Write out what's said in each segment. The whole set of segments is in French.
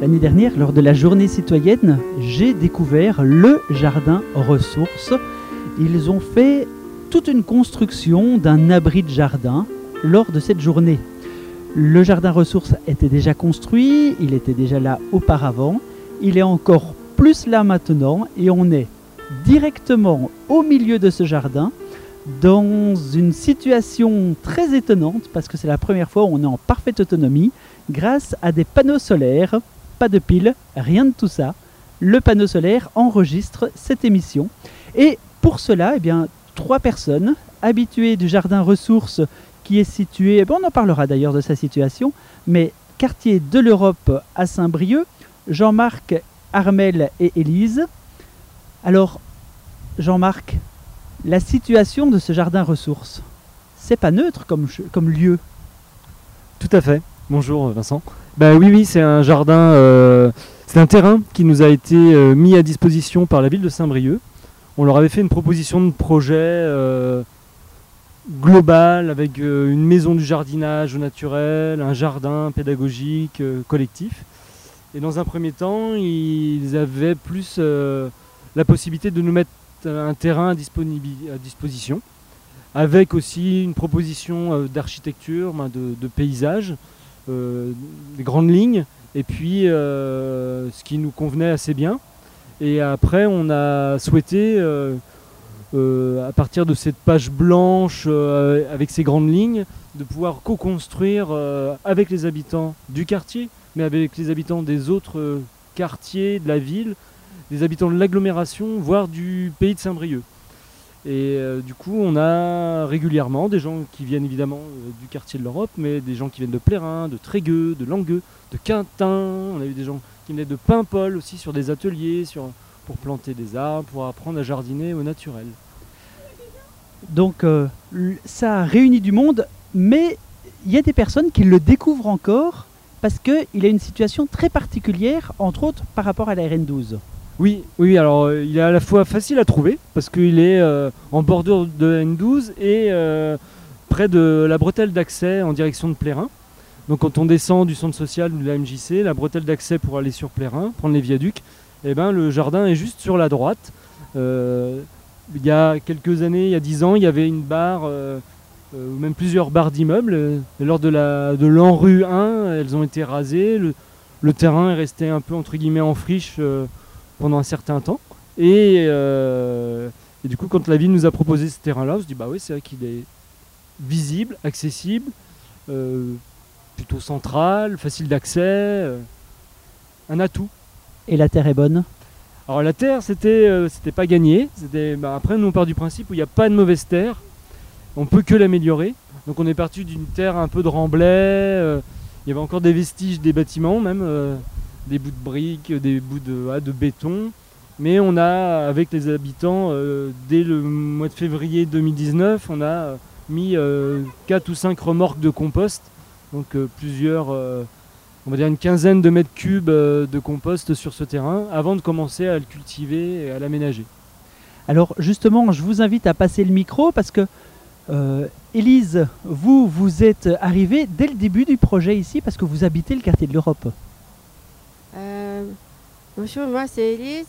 L'année dernière, lors de la journée citoyenne, j'ai découvert le jardin ressources. Ils ont fait toute une construction d'un abri de jardin lors de cette journée. Le jardin ressources était déjà construit, il était déjà là auparavant, il est encore plus là maintenant et on est directement au milieu de ce jardin dans une situation très étonnante parce que c'est la première fois où on est en parfaite autonomie grâce à des panneaux solaires, pas de piles, rien de tout ça. Le panneau solaire enregistre cette émission et pour cela, eh bien, 3 personnes habituées du jardin ressources qui est situé, on en parlera d'ailleurs de sa situation, mais quartier de l'Europe à Saint-Brieuc, Jean-Marc, Armelle et Élise. Alors, Jean-Marc, la situation de ce jardin ressources, c'est pas neutre comme lieu. Tout à fait. Bonjour Vincent. Oui, c'est un jardin, c'est un terrain qui nous a été mis à disposition par la ville de Saint-Brieuc. On leur avait fait une proposition de projet global avec une maison du jardinage au naturel, un jardin pédagogique collectif. Et dans un premier temps, ils avaient plus la possibilité de nous mettre un terrain à disposition, avec aussi une proposition d'architecture, de paysage, des grandes lignes, et puis ce qui nous convenait assez bien. Et après, on a souhaité, à partir de cette page blanche avec ces grandes lignes, de pouvoir co-construire avec les habitants du quartier, mais avec les habitants des autres quartiers de la ville, des habitants de l'agglomération, voire du pays de Saint-Brieuc. Et du coup, on a régulièrement des gens qui viennent évidemment du quartier de l'Europe, mais des gens qui viennent de Plérin, de Trégueux, de Langueux, de Quintin. On a eu des gens qui venaient de Paimpol aussi sur des ateliers, pour planter des arbres, pour apprendre à jardiner au naturel. Donc ça réunit du monde, mais il y a des personnes qui le découvrent encore parce qu'il a une situation très particulière, entre autres par rapport à la RN12. Oui, alors il est à la fois facile à trouver parce qu'il est en bordure de la N12 et près de la bretelle d'accès en direction de Plérin. Donc quand on descend du centre social ou de la MJC, la bretelle d'accès pour aller sur Plérin, prendre les viaducs, le jardin est juste sur la droite. Il y a quelques années, il y a 10 ans, il y avait une barre, ou même plusieurs barres d'immeubles. Lors de l'ANRU 1, elles ont été rasées. Le terrain est resté un peu entre guillemets en friche pendant un certain temps. Et du coup, quand la ville nous a proposé ce terrain-là, on se dit oui, c'est vrai qu'il est visible, accessible, plutôt central, facile d'accès, un atout. Et la terre est bonne? Alors la terre, c'était pas gagné. Après, nous on part du principe où il n'y a pas de mauvaise terre. On peut que l'améliorer. Donc on est parti d'une terre un peu de remblai. Il y avait encore des vestiges des bâtiments, même des bouts de briques, des bouts de béton. Mais on a, avec les habitants, dès le mois de février 2019, on a mis 4 ou 5 remorques de compost. Donc plusieurs... on va dire une quinzaine de mètres cubes de compost sur ce terrain avant de commencer à le cultiver et à l'aménager. Alors justement, je vous invite à passer le micro parce que Élise, vous êtes arrivée dès le début du projet ici parce que vous habitez le quartier de l'Europe. Bonjour, moi c'est Élise.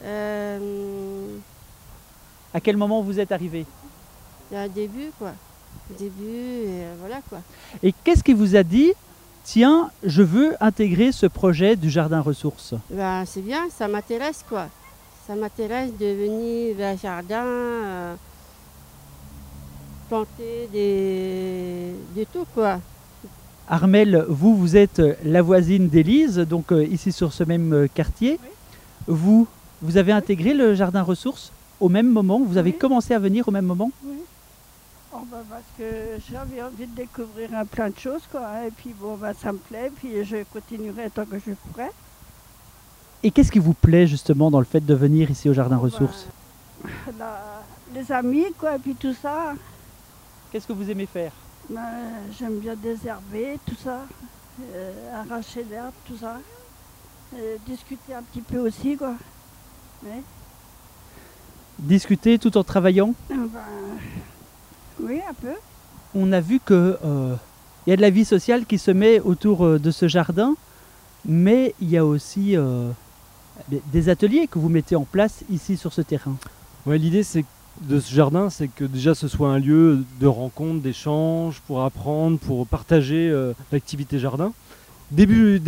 À quel moment vous êtes arrivée? Il y a un début quoi. Voilà quoi. Et qu'est-ce qui vous a dit? Tiens, je veux intégrer ce projet du jardin ressources. C'est bien, ça m'intéresse quoi. Ça m'intéresse de venir vers le jardin, planter de tout quoi. Armelle, vous êtes la voisine d'Élise, donc ici sur ce même quartier. Oui. Vous avez intégré le jardin ressources au même moment? Vous avez commencé à venir au même moment? Oui. Parce que j'avais envie de découvrir plein de choses, quoi. Et puis ça me plaît, puis je continuerai tant que je pourrai. Et qu'est-ce qui vous plaît justement dans le fait de venir ici au jardin ressources? Les amis, quoi, et puis tout ça. Qu'est-ce que vous aimez faire? J'aime bien désherber, tout ça, arracher l'herbe, tout ça. Discuter un petit peu aussi, quoi. Oui. Discuter tout en travaillant? Oui, un peu. On a vu qu'il y a de la vie sociale qui se met autour de ce jardin. mais il y a aussi des ateliers que vous mettez en place ici sur ce terrain. Ouais, l'idée de ce jardin, c'est que déjà ce soit un lieu de rencontre, d'échange, pour apprendre, pour partager l'activité jardin. Début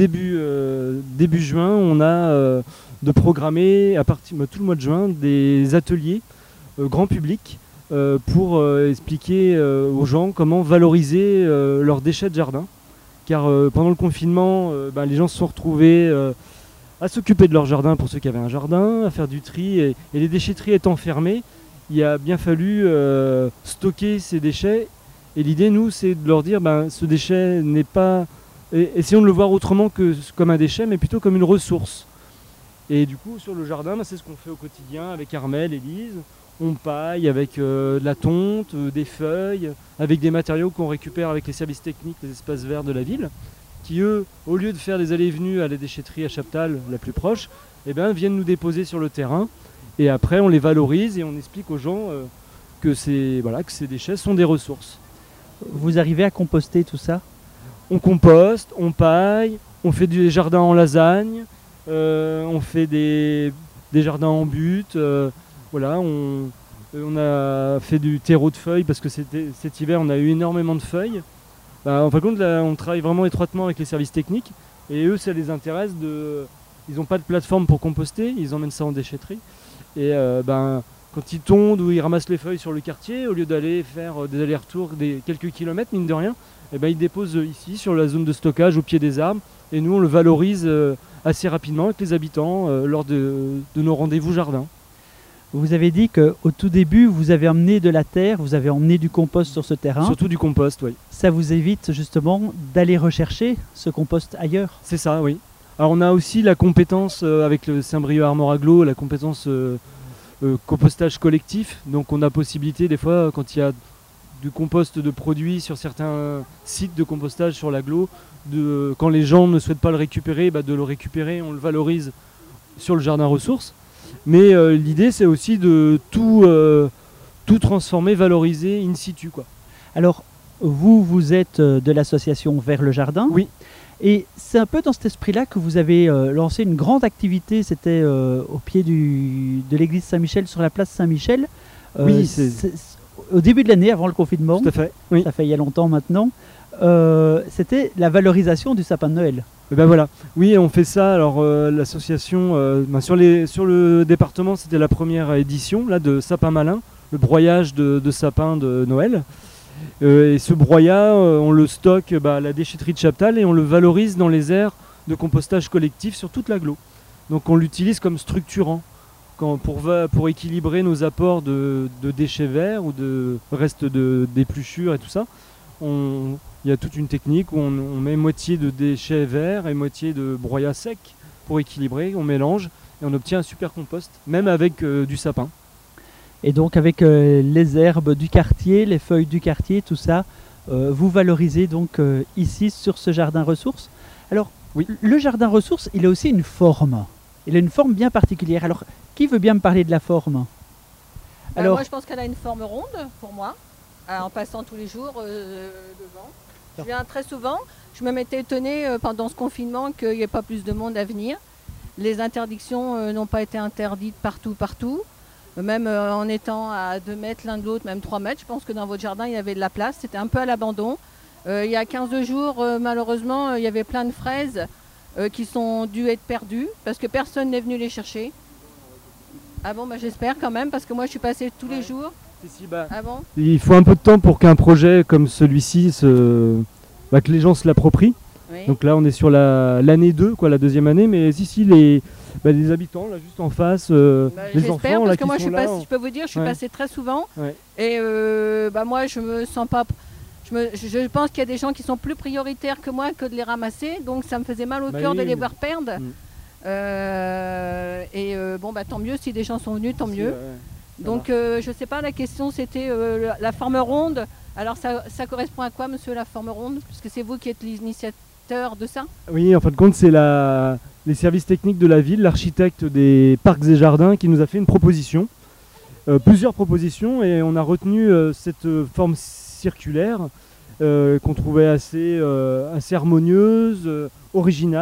juin, on a de programmer à partir tout le mois de juin des ateliers grand public pour expliquer aux gens comment valoriser leurs déchets de jardin. Car pendant le confinement, les gens se sont retrouvés à s'occuper de leur jardin pour ceux qui avaient un jardin, à faire du tri. Et les déchetteries étant fermées, il a bien fallu stocker ces déchets. Et l'idée, nous, c'est de leur dire ce déchet n'est pas... essayons de le voir autrement que comme un déchet, mais plutôt comme une ressource. Et du coup, sur le jardin, c'est ce qu'on fait au quotidien avec Armelle et Lise. On paille avec de la tonte, des feuilles, avec des matériaux qu'on récupère avec les services techniques des espaces verts de la ville, qui eux, au lieu de faire des allées et venues à la déchetterie à Chaptal, la plus proche, viennent nous déposer sur le terrain. Et après, on les valorise et on explique aux gens que ces déchets sont des ressources. Vous arrivez à composter tout ça? On composte, on paille, on fait des jardins en lasagne, on fait des jardins en butte. Voilà, on a fait du terreau de feuilles parce que cet hiver on a eu énormément de feuilles. En fin de compte, là, on travaille vraiment étroitement avec les services techniques et eux, ça les intéresse ils n'ont pas de plateforme pour composter, ils emmènent ça en déchetterie. Et quand ils tondent ou ils ramassent les feuilles sur le quartier, au lieu d'aller faire des allers-retours des quelques kilomètres, mine de rien, ils déposent ici sur la zone de stockage au pied des arbres. Et nous, on le valorise assez rapidement avec les habitants lors de nos rendez-vous jardin. Vous avez dit qu'au tout début, vous avez emmené de la terre, vous avez emmené du compost sur ce terrain. Surtout du compost, oui. Ça vous évite justement d'aller rechercher ce compost ailleurs? C'est ça, oui. Alors on a aussi la compétence avec le Saint-Brieuc Armor Agglo, la compétence compostage collectif. Donc on a possibilité des fois, quand il y a du compost de produits sur certains sites de compostage sur l'agglo, quand les gens ne souhaitent pas le récupérer, de le récupérer, on le valorise sur le jardin ressources. Mais l'idée, c'est aussi de tout transformer, valoriser in situ, quoi. Alors, vous êtes de l'association Vers le Jardin. Oui. Et c'est un peu dans cet esprit-là que vous avez lancé une grande activité. C'était au pied de l'église Saint-Michel, sur la place Saint-Michel. Oui, c'est au début de l'année, avant le confinement. Tout à fait, oui. Ça fait il y a longtemps maintenant. C'était la valorisation du sapin de Noël. Voilà, oui, on fait ça. Alors l'association, sur le département, c'était la première édition là, de Sapin Malin, le broyage de sapins de Noël. Et ce broyat, on le stocke à la déchetterie de Chaptal et on le valorise dans les aires de compostage collectif sur toute l'agglo. Donc on l'utilise comme structurant pour équilibrer nos apports de déchets verts ou de restes d'épluchures et tout ça. Il y a toute une technique où on met moitié de déchets verts et moitié de broyat sec pour équilibrer, on mélange et on obtient un super compost, même avec du sapin. Et donc avec les herbes du quartier, les feuilles du quartier, tout ça, vous valorisez donc ici sur ce jardin ressources. Alors oui, le jardin ressources, il a aussi une forme. Il a une forme bien particulière. Alors qui veut bien me parler de la forme? Alors, moi je pense qu'elle a une forme ronde pour moi, en passant tous les jours devant. Je viens très souvent. Je me m'étais étonnée pendant ce confinement qu'il n'y ait pas plus de monde à venir. Les interdictions n'ont pas été interdites partout. Même en étant à 2 mètres l'un de l'autre, même 3 mètres. Je pense que dans votre jardin, il y avait de la place. C'était un peu à l'abandon. Il y a 15 jours, malheureusement, il y avait plein de fraises qui sont dues être perdues parce que personne n'est venu les chercher. Ah bon, j'espère quand même parce que moi, je suis passée tous les jours. Ah bon? Il faut un peu de temps pour qu'un projet comme celui-ci, que les gens se l'approprient. Oui. Donc là, on est sur l'année 2, la deuxième année, mais ici, les habitants, là, juste en face, les enfants, parce là, que moi, je peux vous dire, je suis passée très souvent, et moi, je me sens pas... Je pense qu'il y a des gens qui sont plus prioritaires que moi que de les ramasser, donc ça me faisait mal au cœur de les voir perdre. Tant mieux, si des gens sont venus, tant mieux. Donc je sais pas, la question c'était la forme ronde. Alors ça correspond à quoi, monsieur, la forme ronde? Puisque c'est vous qui êtes l'initiateur de ça. Oui, en fin de compte, c'est les services techniques de la ville, l'architecte des parcs et jardins qui nous a fait une proposition, plusieurs propositions, et on a retenu cette forme circulaire qu'on trouvait assez harmonieuse, originale.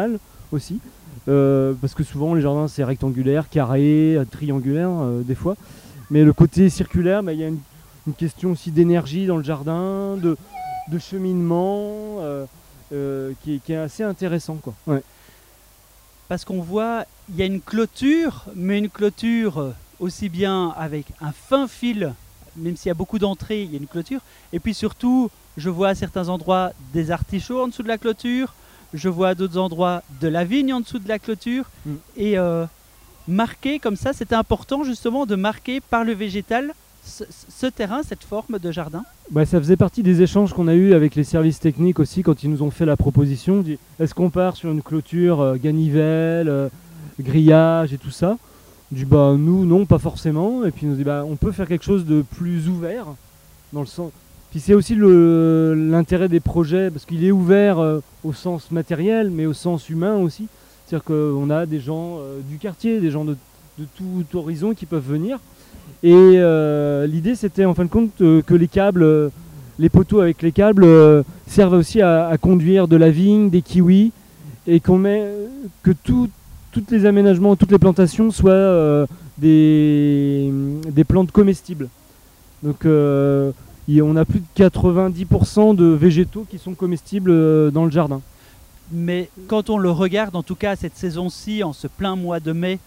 aussi. Parce que souvent les jardins c'est rectangulaire, carré, triangulaire des fois. Mais le côté circulaire, il y a une question aussi d'énergie dans le jardin, de cheminement qui est assez intéressant, quoi. Ouais. Parce qu'on voit, il y a une clôture, mais une clôture aussi bien avec un fin fil, même s'il y a beaucoup d'entrées, il y a une clôture. Et puis surtout, je vois à certains endroits des artichauts en dessous de la clôture, je vois à d'autres endroits de la vigne en dessous de la clôture. Et marquer comme ça, c'était important justement de marquer par le végétal ce terrain, cette forme de jardin. Ça faisait partie des échanges qu'on a eu avec les services techniques aussi quand ils nous ont fait la proposition. Est-ce qu'on part sur une clôture ganivelle, grillage et tout ça? Nous non, pas forcément. Et puis ils nous dit on peut faire quelque chose de plus ouvert dans le sens. Puis c'est aussi l'intérêt des projets parce qu'il est ouvert au sens matériel mais au sens humain aussi. C'est-à-dire qu'on a des gens du quartier, des gens de tout horizon qui peuvent venir. Et l'idée c'était en fin de compte que les câbles, les poteaux avec les câbles servent aussi à conduire de la vigne, des kiwis et que tous les aménagements, toutes les plantations soient des plantes comestibles. Donc on a plus de 90% de végétaux qui sont comestibles dans le jardin. Mais quand on le regarde, en tout cas cette saison-ci, en ce plein mois de mai,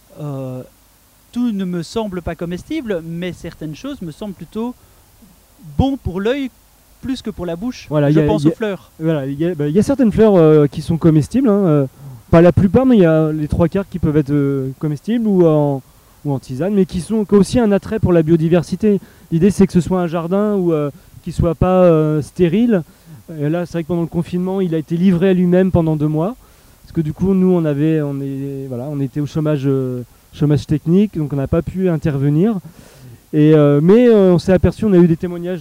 tout ne me semble pas comestible, mais certaines choses me semblent plutôt bon pour l'œil plus que pour la bouche. Voilà, je pense aux fleurs. Voilà, il y a certaines fleurs qui sont comestibles, pas la plupart, mais il y a les 3/4 qui peuvent être comestibles ou en tisane, mais qui ont aussi un attrait pour la biodiversité. L'idée c'est que ce soit un jardin qui ne soit pas stérile. Et là c'est vrai que pendant le confinement il a été livré à lui-même pendant 2 mois, parce que du coup nous on était au chômage technique, donc on n'a pas pu intervenir. Mais on s'est aperçu, on a eu des témoignages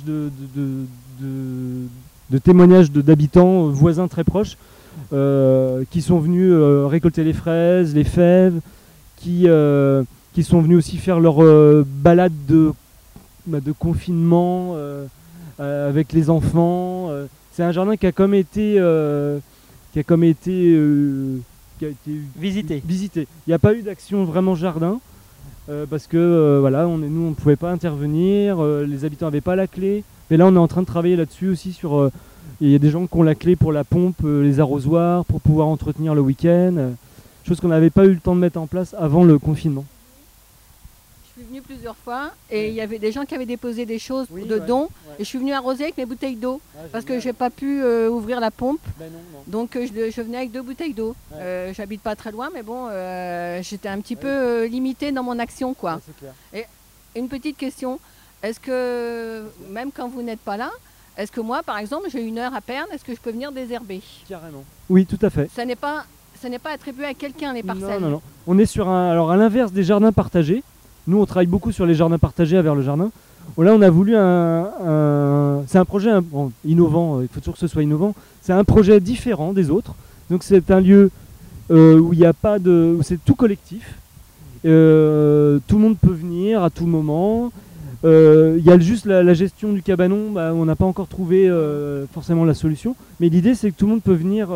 d'habitants voisins très proches qui sont venus récolter les fraises, les fèves, qui sont venus aussi faire leur balade de confinement avec les enfants. C'est un jardin qui a été visité. Il n'y a pas eu d'action vraiment jardin parce que nous on ne pouvait pas intervenir, les habitants n'avaient pas la clé. Mais là on est en train de travailler là-dessus aussi il y a des gens qui ont la clé pour la pompe, les arrosoirs, pour pouvoir entretenir le week-end, chose qu'on n'avait pas eu le temps de mettre en place avant le confinement. Je suis venue plusieurs fois et il y avait des gens qui avaient déposé des choses de dons. Et je suis venue arroser avec mes bouteilles d'eau parce que j'ai pas pu ouvrir la pompe. Donc je venais avec 2 bouteilles d'eau. J'habite pas très loin, mais bon, j'étais un petit peu limitée dans mon action, quoi. Et une petite question, est-ce que même quand vous n'êtes pas là, est-ce que moi, par exemple, j'ai 1 heure à perdre, est-ce que je peux venir désherber? Carrément. Oui, tout à fait. Ça n'est pas attribué à quelqu'un, les parcelles. Non. On est sur alors à l'inverse des jardins partagés. Nous, on travaille beaucoup sur les jardins partagés à vers le jardin. Là, on a voulu c'est un projet innovant, il faut toujours que ce soit innovant. C'est un projet différent des autres. Donc, c'est un lieu où il n'y a pas où c'est tout collectif. Tout le monde peut venir à tout moment. Il y a juste la gestion du cabanon, on n'a pas encore trouvé forcément la solution. Mais l'idée, c'est que tout le monde peut venir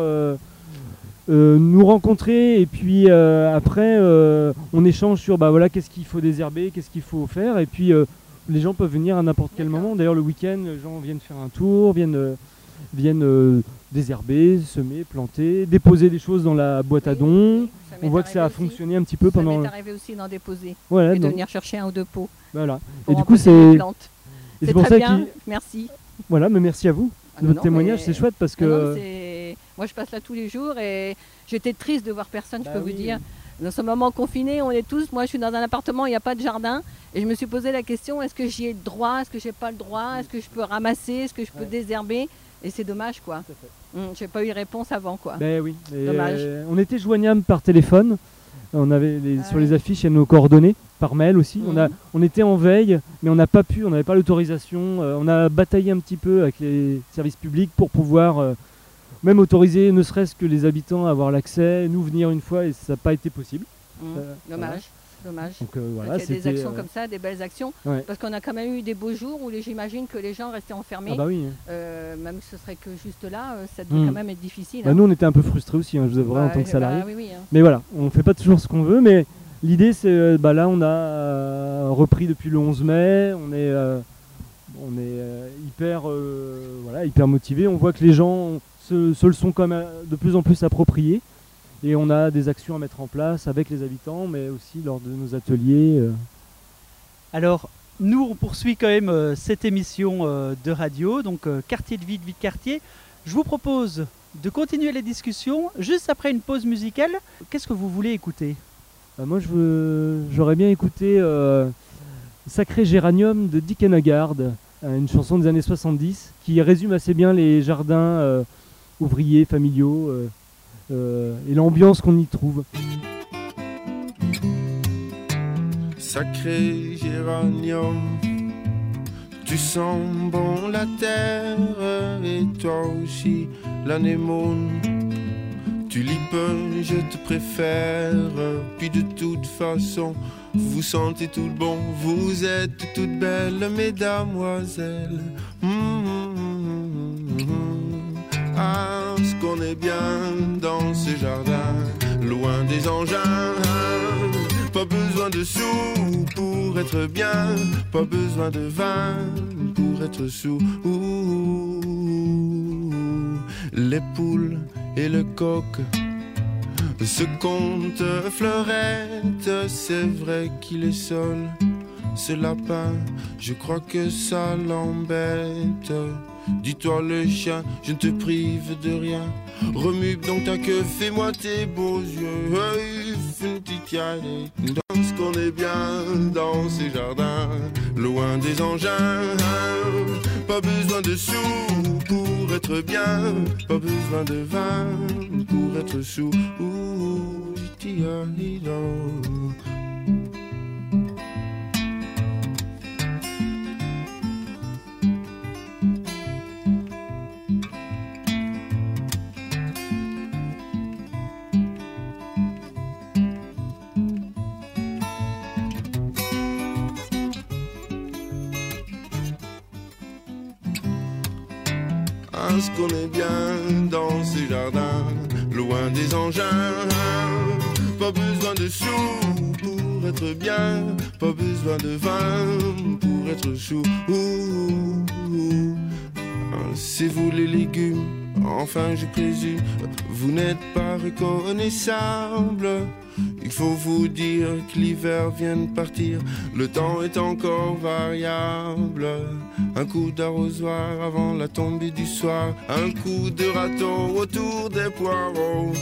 nous rencontrer et puis après on échange sur qu'est-ce qu'il faut désherber, qu'est-ce qu'il faut faire, et puis les gens peuvent venir à n'importe quel moment. D'ailleurs le week-end les gens viennent faire un tour, viennent désherber, semer, planter, déposer des choses dans la boîte à dons. On voit que ça a fonctionné un petit peu pendant. Ça m'est arrivé aussi d'en déposer et de venir chercher 1 ou 2 pots. Voilà. Et du coup c'est pour ça bien. Merci. Voilà, mais merci à vous. Votre témoignage c'est chouette parce que. Moi, je passe là tous les jours et j'étais triste de voir personne, je peux vous dire. Dans ce moment confiné, on est tous. Moi, je suis dans un appartement, il n'y a pas de jardin. Et je me suis posé la question, est-ce que j'y ai le droit? Est-ce que j'ai pas le droit? Est-ce que je peux ramasser? Est-ce que je peux désherber? Et c'est dommage, quoi. J'ai pas eu réponse avant, quoi. Oui. Dommage. On était joignable par téléphone. On avait sur les affiches, il y a nos coordonnées, par mail aussi. On était en veille, mais on n'a pas pu, on n'avait pas l'autorisation. On a bataillé un petit peu avec les services publics pour pouvoir même autoriser ne serait-ce que les habitants à avoir l'accès, nous venir une fois, et ça n'a pas été possible. Dommage. Dommage. Donc voilà, il y a des actions comme ça, des belles actions, parce qu'on a quand même eu des beaux jours où j'imagine que les gens restaient enfermés. Ah bah oui. Même si ce serait que juste là, ça devait quand même être difficile. Bah nous on était un peu frustrés aussi, je vous avouerai, en tant que salariés. Oui, mais voilà, on fait pas toujours ce qu'on veut, mais l'idée c'est, là on a repris depuis le 11 mai, on est hyper motivés, on voit que les gens se le sont quand même de plus en plus appropriés. Et on a des actions à mettre en place avec les habitants, mais aussi lors de nos ateliers. Alors, nous, on poursuit quand même cette émission de radio, donc Quartier de vie de quartier. Je vous propose de continuer les discussions juste après une pause musicale. Qu'est-ce que vous voulez écouter ? Moi, j'aurais bien écouté Sacré Géranium de Dick Hennegard, une chanson des années 70, qui résume assez bien les jardins ouvriers, familiaux, et l'ambiance qu'on y trouve. Sacré géranium, tu sens bon la terre, et toi aussi l'anémone. Tulipe, je te préfère, puis de toute façon, vous sentez tout bon, vous êtes toutes belles, mesdamoiselles. Ah, ce qu'on est bien dans ce jardin, loin des engins. Pas besoin de sous pour être bien, pas besoin de vin pour être sous. Les poules et le coq se comptent fleurette, c'est vrai qu'il est seul. Ce lapin, je crois que ça l'embête. Dis-toi le chien, je ne te prive de rien. Remue donc ta queue, fais-moi tes beaux yeux. Fais une petite yaille, danse qu'on est bien dans ces jardins, loin des engins. Pas besoin de sous pour être bien, pas besoin de vin pour être sous. Ce qu'on est bien dans ces jardins, loin des engins. Pas besoin de sous pour être bien, pas besoin de vin pour être chou. C'est vous les légumes, enfin je présume, vous n'êtes pas reconnaissables. Il faut vous dire que l'hiver vient de partir, le temps est encore variable. Un coup d'arrosoir avant la tombée du soir, un coup de râteau autour des poireaux.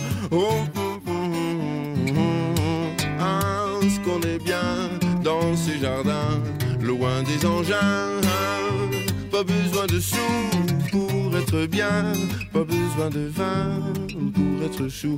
Ce qu'on est bien dans ces jardins, loin des engins. Pas besoin de sous pour être bien, pas besoin de vin pour être chou.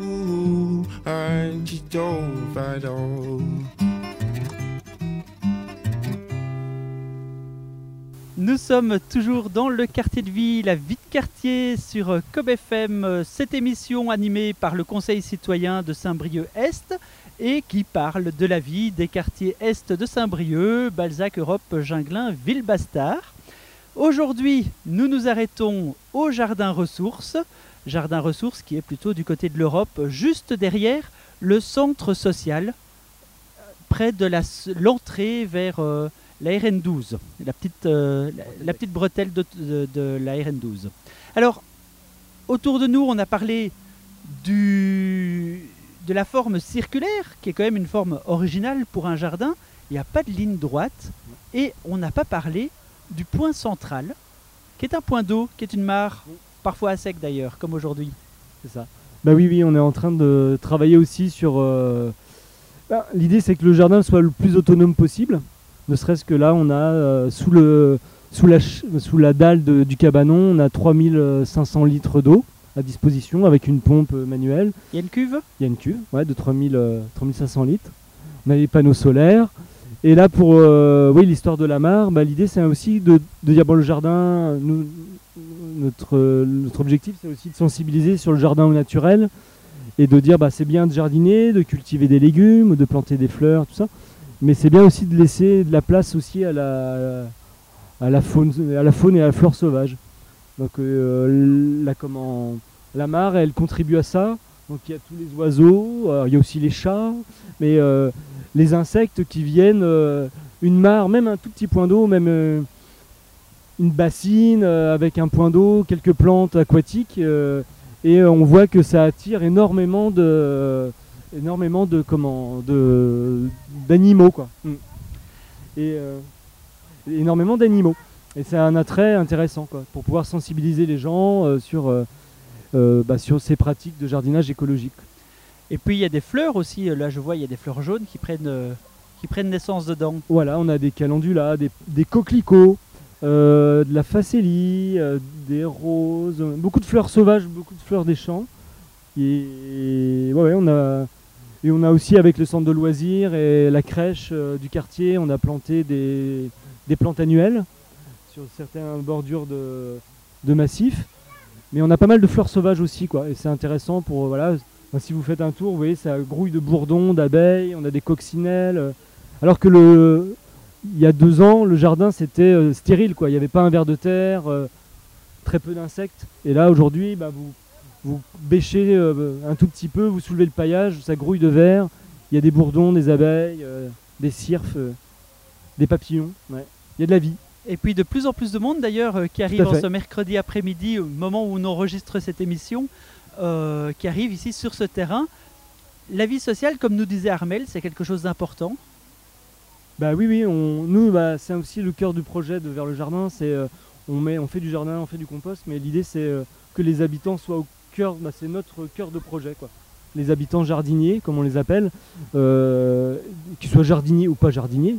Nous sommes toujours dans le quartier de vie, la vie de quartier sur Cob FM, cette émission animée par le Conseil citoyen de Saint-Brieuc-Est et qui parle de la vie des quartiers Est de Saint-Brieuc, Balzac, Europe, Ginglin, Ville-Bastard. Aujourd'hui, nous nous arrêtons au Jardin Ressources qui est plutôt du côté de l'Europe, juste derrière le centre social, près de l'entrée vers la RN12, la petite bretelle de la RN12. Alors, autour de nous, on a parlé de la forme circulaire, qui est quand même une forme originale pour un jardin. Il n'y a pas de ligne droite, et on n'a pas parlé du point central, qui est un point d'eau, qui est une mare, parfois à sec d'ailleurs, comme aujourd'hui. C'est ça. Bah oui, on est en train de travailler aussi sur... l'idée, c'est que le jardin soit le plus autonome possible. Ne serait-ce que là, on a sous la dalle du cabanon, on a 3500 litres d'eau à disposition avec une pompe manuelle. Il y a une cuve ? Il y a une cuve, ouais, de 3500 litres. On a les panneaux solaires. Et là, pour l'histoire de la mare, l'idée, c'est aussi de dire, le jardin, notre objectif, c'est aussi de sensibiliser sur le jardin au naturel et de dire c'est bien de jardiner, de cultiver des légumes, de planter des fleurs, tout ça, mais c'est bien aussi de laisser de la place aussi à la faune et à la flore sauvage. Donc la mare, elle contribue à ça. Donc il y a tous les oiseaux, il y a aussi les chats, mais les insectes qui viennent, une mare, même un tout petit point d'eau, même une bassine avec un point d'eau, quelques plantes aquatiques, et on voit que ça attire énormément d'animaux, quoi. Et énormément d'animaux. Et c'est un attrait intéressant, quoi, pour pouvoir sensibiliser les gens sur ces pratiques de jardinage écologique. Et puis il y a des fleurs aussi, là je vois il y a des fleurs jaunes qui prennent naissance dedans. Voilà, on a des calendulats, des coquelicots, de la facélie, des roses, beaucoup de fleurs sauvages, beaucoup de fleurs des champs. Et on a aussi avec le centre de loisirs et la crèche du quartier, on a planté des plantes annuelles sur certaines bordures de massifs. Mais on a pas mal de fleurs sauvages aussi, quoi. Et c'est intéressant pour si vous faites un tour, vous voyez, ça grouille de bourdons, d'abeilles, on a des coccinelles. Alors que il y a 2 ans, le jardin c'était stérile, quoi. Il n'y avait pas un ver de terre, très peu d'insectes. Et là aujourd'hui, vous bêchez un tout petit peu, vous soulevez le paillage, ça grouille de vers. Il y a des bourdons, des abeilles, des cirfes, des papillons. Ouais. Il y a de la vie. Et puis de plus en plus de monde d'ailleurs qui arrive en ce mercredi après-midi, au moment où on enregistre cette émission, qui arrive ici sur ce terrain. La vie sociale, comme nous disait Armel, c'est quelque chose d'important. Oui, nous, c'est aussi le cœur du projet de Vers le Jardin. C'est on fait du jardin, on fait du compost, mais l'idée c'est que les habitants soient au cœur, c'est notre cœur de projet, quoi. Les habitants jardiniers, comme on les appelle, qu'ils soient jardiniers ou pas jardiniers,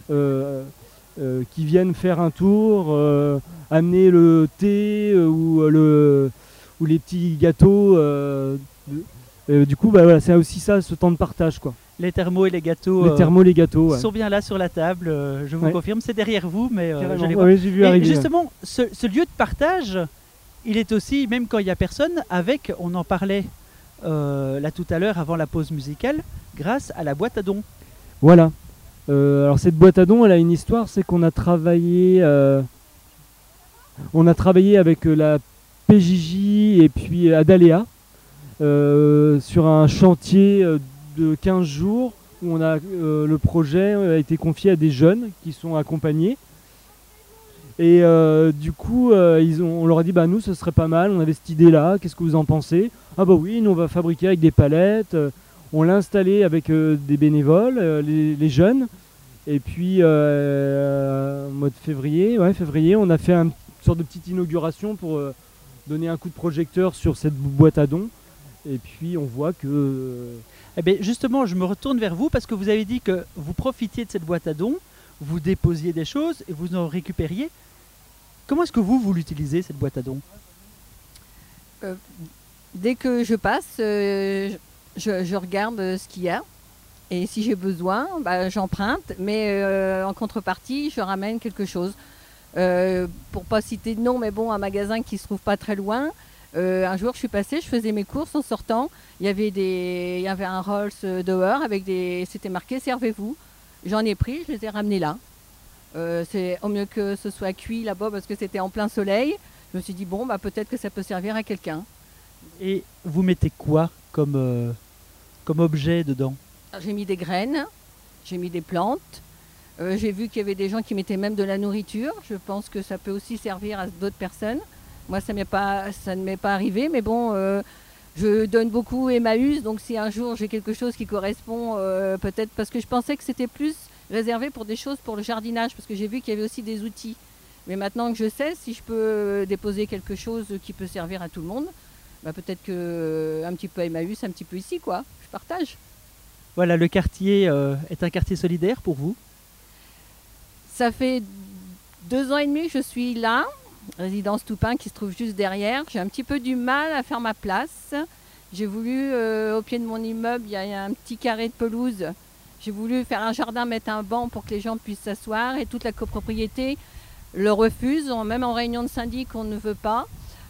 qui viennent faire un tour, amener le thé ou les petits gâteaux. Du coup, c'est aussi ça, ce temps de partage, quoi. Les thermos et les gâteaux, ouais. sont bien là sur la table, je vous confirme, c'est derrière vous, mais j'allais voir. Ouais, j'ai vu arriver. Justement, ce lieu de partage, il est aussi, même quand il n'y a personne, on en parlait là tout à l'heure avant la pause musicale, grâce à la boîte à dons. Voilà. Alors cette boîte à dons, elle a une histoire, c'est qu'on a travaillé avec la PJJ et puis Adalea sur un chantier de 15 jours où le projet a été confié à des jeunes qui sont accompagnés. Et du coup, on leur a dit nous, ce serait pas mal, on avait cette idée-là, qu'est-ce que vous en pensez? Ah oui, nous on va fabriquer avec des palettes. On l'a installé avec des bénévoles, les jeunes. Et puis, au mois de février, on a fait une sorte de petite inauguration pour donner un coup de projecteur sur cette boîte à dons. Et puis, on voit que... justement, je me retourne vers vous parce que vous avez dit que vous profitiez de cette boîte à dons, vous déposiez des choses et vous en récupériez. Comment est-ce que vous l'utilisez, cette boîte à dons? Dès que je passe, je regarde ce qu'il y a. Et si j'ai besoin, j'emprunte. Mais en contrepartie, je ramène quelque chose. Pour pas citer de nom, mais bon, un magasin qui se trouve pas très loin. Un jour, je suis passée, je faisais mes courses en sortant. Il y avait un Rolls dehors c'était marqué « Servez-vous ». J'en ai pris, je les ai ramenés là. C'est au mieux que ce soit cuit là-bas parce que c'était en plein soleil. Je me suis dit, peut-être que ça peut servir à quelqu'un. Et vous mettez quoi comme objet dedans? J'ai mis des graines, j'ai mis des plantes. J'ai vu qu'il y avait des gens qui mettaient même de la nourriture. Je pense que ça peut aussi servir à d'autres personnes. Moi, ça ne m'est pas arrivé, mais bon, je donne beaucoup Emmaüs. Donc si un jour j'ai quelque chose qui correspond, peut-être parce que je pensais que c'était plus réservé pour des choses pour le jardinage, parce que j'ai vu qu'il y avait aussi des outils. Mais maintenant que je sais, si je peux déposer quelque chose qui peut servir à tout le monde, peut-être un petit peu à Emmaüs, un petit peu ici, quoi. Je partage. Voilà, le quartier est un quartier solidaire pour vous? Ça fait 2 ans et demi que je suis là, résidence Toupin qui se trouve juste derrière. J'ai un petit peu du mal à faire ma place. J'ai voulu, au pied de mon immeuble, il y a un petit carré de pelouse. J'ai voulu faire un jardin, mettre un banc pour que les gens puissent s'asseoir et toute la copropriété le refuse. Même en réunion de syndic, on ne veut pas.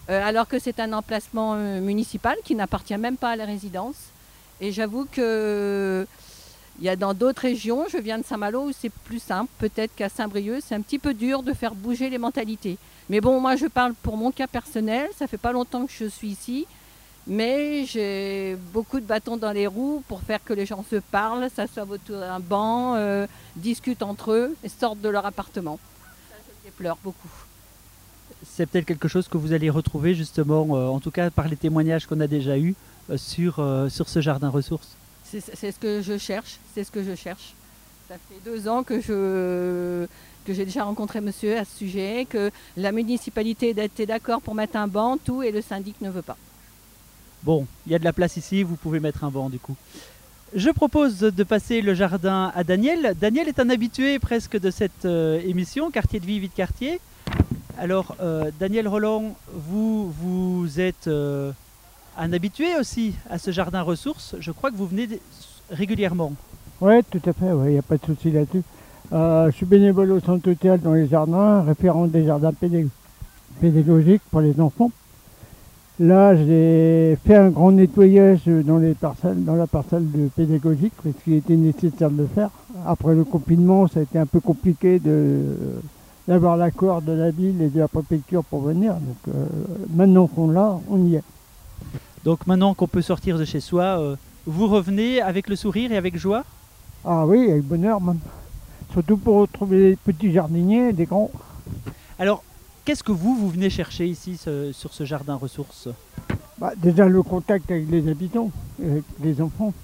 alors que c'est un emplacement municipal qui n'appartient même pas à la résidence. Et j'avoue que il y a dans d'autres régions, je viens de Saint-Malo, où c'est plus simple, peut-être qu'à Saint-Brieuc, c'est un petit peu dur de faire bouger les mentalités. Mais bon, moi je parle pour mon cas personnel, ça fait pas longtemps que je suis ici, mais j'ai beaucoup de bâtons dans les roues pour faire que les gens se parlent, s'assoient autour d'un banc, discutent entre eux et sortent de leur appartement. Ça, je les pleure beaucoup. C'est peut-être quelque chose que vous allez retrouver justement, en tout cas par les témoignages qu'on a déjà eus sur ce jardin ressources. C'est ce que je cherche, c'est ce que je cherche. Ça fait 2 ans que j'ai déjà rencontré monsieur à ce sujet, que la municipalité était d'accord pour mettre un banc, tout, et le syndic ne veut pas. Bon, il y a de la place ici, vous pouvez mettre un banc du coup. Je propose de passer le jardin à Daniel. Daniel est un habitué presque de cette émission, Quartier de vie, vie de quartier. Alors, Daniel Roland, vous êtes un habitué aussi à ce jardin ressources. Je crois que vous venez régulièrement. Oui, tout à fait, il n'y a pas de souci là-dessus. Je suis bénévole au centre hôtel dans les jardins, référent des jardins pédagogiques pour les enfants. Là, j'ai fait un grand nettoyage dans la parcelle de pédagogique, parce qu'il était nécessaire de le faire. Après le confinement, ça a été un peu compliqué d'avoir l'accord de la ville et de la préfecture pour venir. Donc maintenant qu'on l'a, on y est. Donc maintenant qu'on peut sortir de chez soi, vous revenez avec le sourire et avec joie? Ah oui, avec bonheur même. Surtout pour retrouver des petits jardiniers et des grands. Alors, qu'est-ce que vous venez chercher ici sur ce jardin ressources? Déjà le contact avec les habitants, avec les enfants.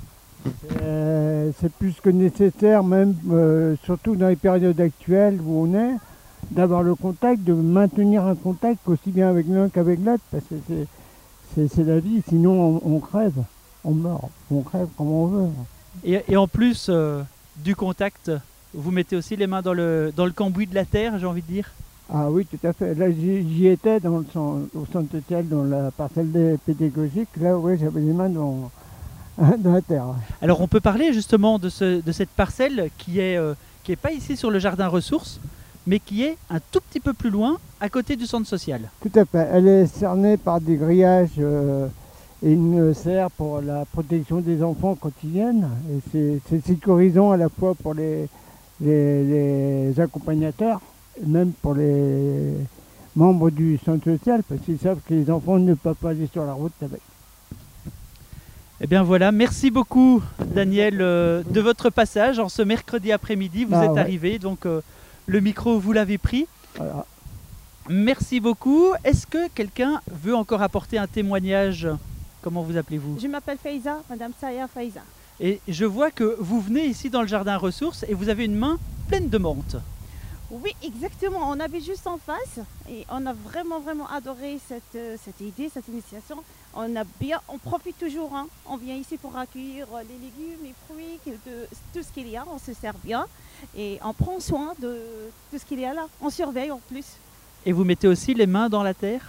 C'est plus que nécessaire, même surtout dans les périodes actuelles où on est, d'avoir le contact, de maintenir un contact aussi bien avec l'un qu'avec l'autre, parce que c'est la vie, sinon on crève, on meurt, on crève comme on veut. Et en plus du contact, vous mettez aussi les mains dans le cambouis de la terre, j'ai envie de dire? Ah oui, tout à fait. Là, j'y étais au centre hôtel, dans la parcelle pédagogique. Là, oui, j'avais les mains dans la terre. Alors, on peut parler justement de cette parcelle qui est pas ici sur le jardin ressources, mais qui est un tout petit peu plus loin, à côté du centre social. Tout à fait. Elle est cernée par des grillages et une serre pour la protection des enfants quand ils viennent. Et c'est sécurisant à la fois pour les accompagnateurs, même pour les membres du centre social, parce qu'ils savent que les enfants ne peuvent pas aller sur la route avec. Eh bien voilà, merci beaucoup Daniel de votre passage en ce mercredi après-midi. Vous êtes arrivé, donc le micro vous l'avez pris. Voilà. Merci beaucoup. Est-ce que quelqu'un veut encore apporter un témoignage? Comment vous appelez-vous? Je m'appelle Faiza, Madame Saya Faiza. Et je vois que vous venez ici dans le jardin ressources et vous avez une main pleine de menthe. Oui, exactement. On avait juste en face et on a vraiment adoré cette idée, cette initiation. On profite toujours. Hein. On vient ici pour accueillir les légumes, les fruits, tout ce qu'il y a. On se sert bien et on prend soin de tout ce qu'il y a là. On surveille en plus. Et vous mettez aussi les mains dans la terre?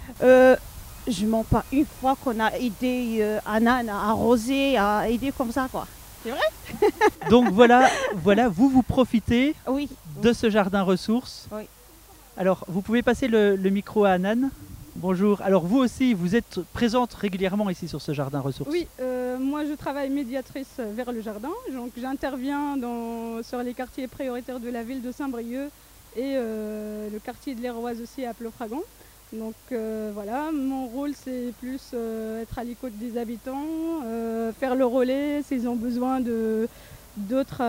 Je mens pas. Une fois qu'on a aidé Anan à arroser, à aider comme ça, quoi. C'est vrai? Donc voilà, vous profitez oui. de ce jardin ressources. Oui. Alors, vous pouvez passer le micro à Anan. Bonjour. Alors, vous aussi, vous êtes présente régulièrement ici sur ce jardin ressources? Oui, moi je travaille médiatrice vers le jardin. Donc j'interviens sur les quartiers prioritaires de la ville de Saint-Brieuc et le quartier de l'Héroise aussi à Plofragan. Donc voilà, mon rôle c'est plus être à l'écoute des habitants, faire le relais s'ils ont besoin d'autres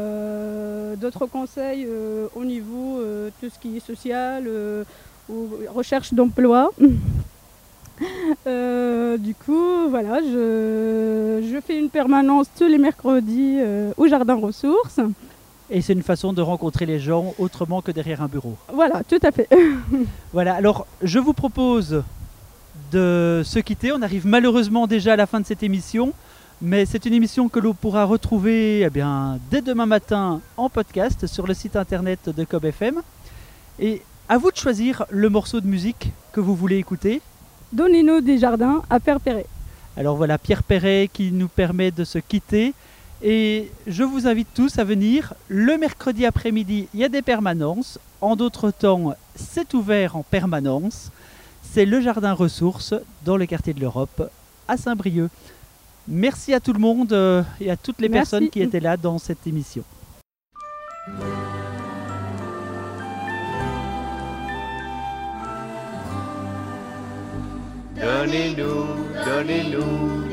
conseils au niveau tout ce qui est social ou recherche d'emploi. Du coup, voilà, je fais une permanence tous les mercredis au jardin ressources. Et c'est une façon de rencontrer les gens autrement que derrière un bureau. Voilà, tout à fait. Voilà, alors je vous propose de se quitter. On arrive malheureusement déjà à la fin de cette émission, mais c'est une émission que l'on pourra retrouver dès demain matin en podcast sur le site internet de Cob FM. Et à vous de choisir le morceau de musique que vous voulez écouter. Donnez-nous des jardins à Pierre Perret. Alors voilà, Pierre Perret qui nous permet de se quitter. Et je vous invite tous à venir. Le mercredi après-midi, il y a des permanences. En d'autres temps, c'est ouvert en permanence. C'est le Jardin Ressources dans le quartier de l'Europe à Saint-Brieuc. Merci à tout le monde et à toutes les personnes qui étaient là dans cette émission. Donnez-nous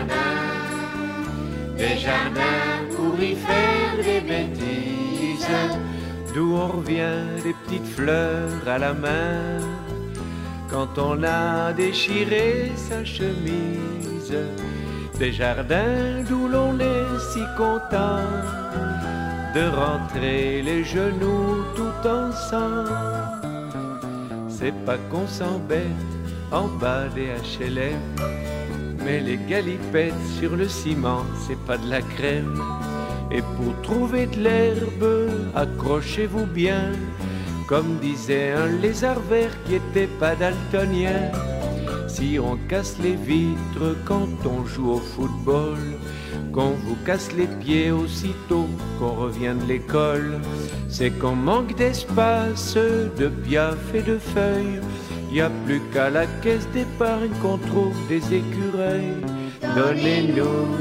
des jardins pour y faire des bêtises, d'où on revient des petites fleurs à la main, quand on a déchiré sa chemise, des jardins d'où l'on est si content de rentrer les genoux tout ensemble. C'est pas qu'on s'embête en bas des HLM, mais les galipettes sur le ciment, c'est pas de la crème. Et pour trouver de l'herbe, accrochez-vous bien, comme disait un lézard vert qui était pas daltonien. Si on casse les vitres quand on joue au football, qu'on vous casse les pieds aussitôt qu'on revient de l'école, c'est qu'on manque d'espace, de piaf et de feuilles. Y a plus qu'à la caisse d'épargne qu'on trouve des écureuils. Donnez-nous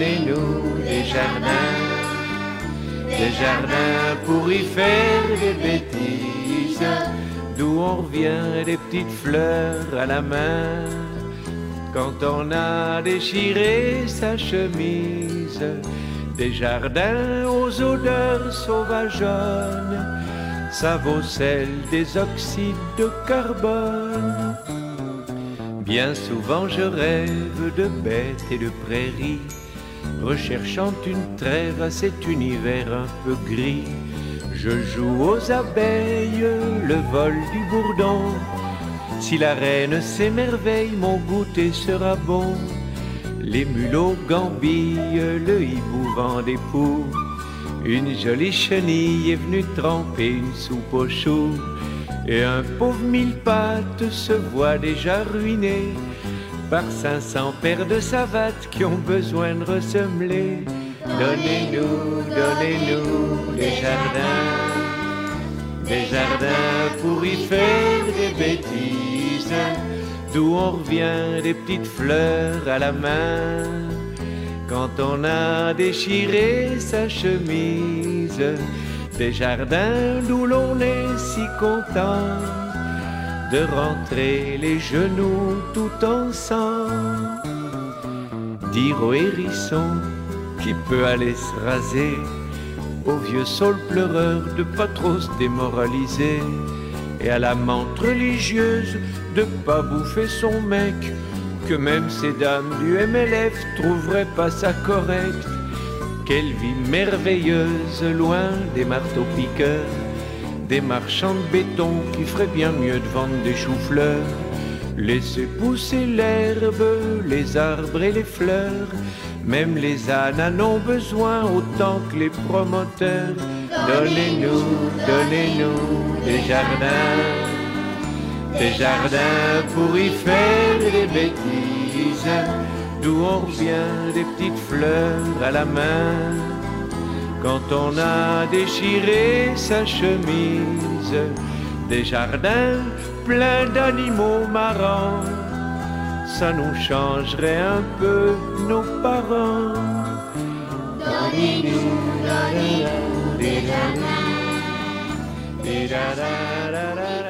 des jardins pour y faire des bêtises, d'où on revient des petites fleurs à la main, quand on a déchiré sa chemise, des jardins aux odeurs sauvageonnes. Ça vaut celle des oxydes de carbone. Bien souvent je rêve de bêtes et de prairies, recherchant une trêve à cet univers un peu gris. Je joue aux abeilles le vol du bourdon. Si la reine s'émerveille, mon goûter sera bon. Les mulots gambillent, le hibou vend des poux. Une jolie chenille est venue tremper une soupe aux choux, et un pauvre mille pattes se voit déjà ruiné par 500 paires de savates qui ont besoin de ressemeler. Donnez-nous des jardins pour y faire des bêtises, d'où on revient des petites fleurs à la main, quand on a déchiré sa chemise, des jardins d'où l'on est si content de rentrer les genoux tout ensemble. Dire au hérisson qui peut aller se raser, au vieux saule pleureur de pas trop se démoraliser, et à la menthe religieuse de pas bouffer son mec, que même ces dames du MLF trouveraient pas ça correct. Quelle vie merveilleuse loin des marteaux-piqueurs, des marchands de béton qui feraient bien mieux de vendre des choux-fleurs. Laissez pousser l'herbe, les arbres et les fleurs, même les ânes en ont besoin autant que les promoteurs. Donnez-nous des jardins pour y faire des bêtises, d'où on revient des petites fleurs à la main, quand on a déchiré sa chemise, des jardins pleins d'animaux marrants, ça nous changerait un peu nos parents. Donnez-nous des jardins, des jardins.